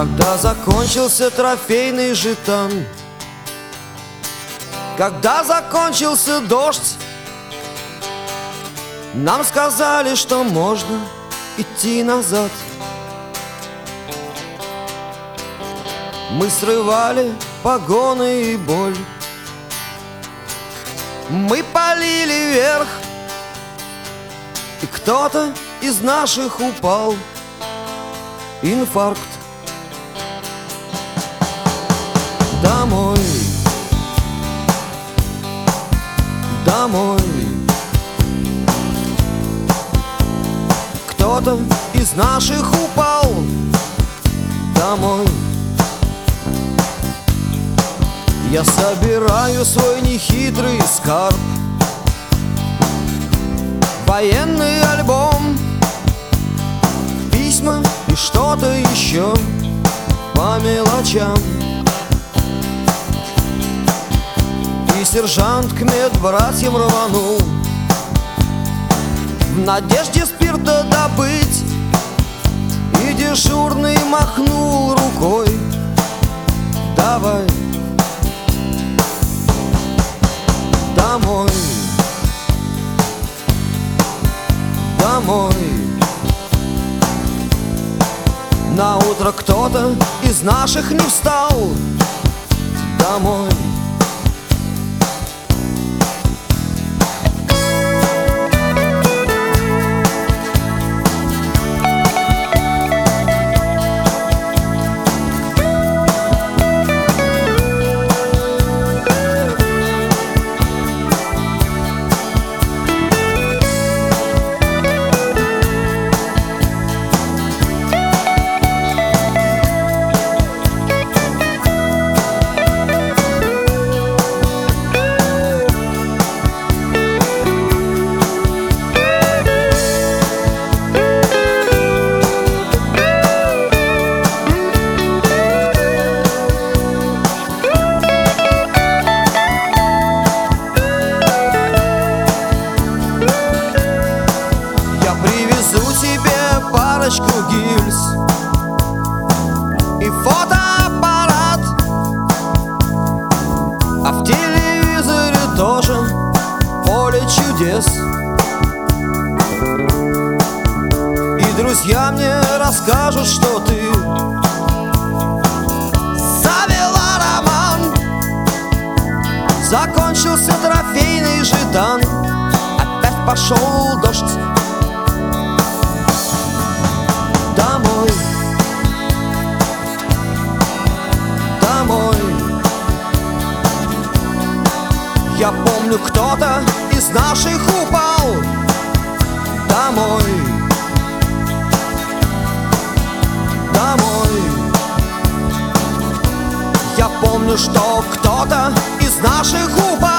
Когда закончился трофейный жетон, когда закончился дождь, нам сказали, что можно идти назад. Мы срывали погоны и боль, мы полили вверх, и кто-то из наших упал. Инфаркт. Домой, домой. Кто-то из наших упал. Домой. Я собираю свой нехитрый скарб, военный альбом, письма и что-то еще по мелочам. И сержант к медбратьям рванул в надежде спирта добыть, и дежурный махнул рукой: давай домой, домой. На утро кто-то из наших не встал. Домой. Парочку гильз и фотоаппарат, а в телевизоре тоже поле чудес. И друзья мне расскажут, что ты завела роман. Закончился трофейный жетон, опять пошел дождь. Домой, домой. Я помню, кто-то из наших упал. Домой, домой. Я помню, что кто-то из наших упал.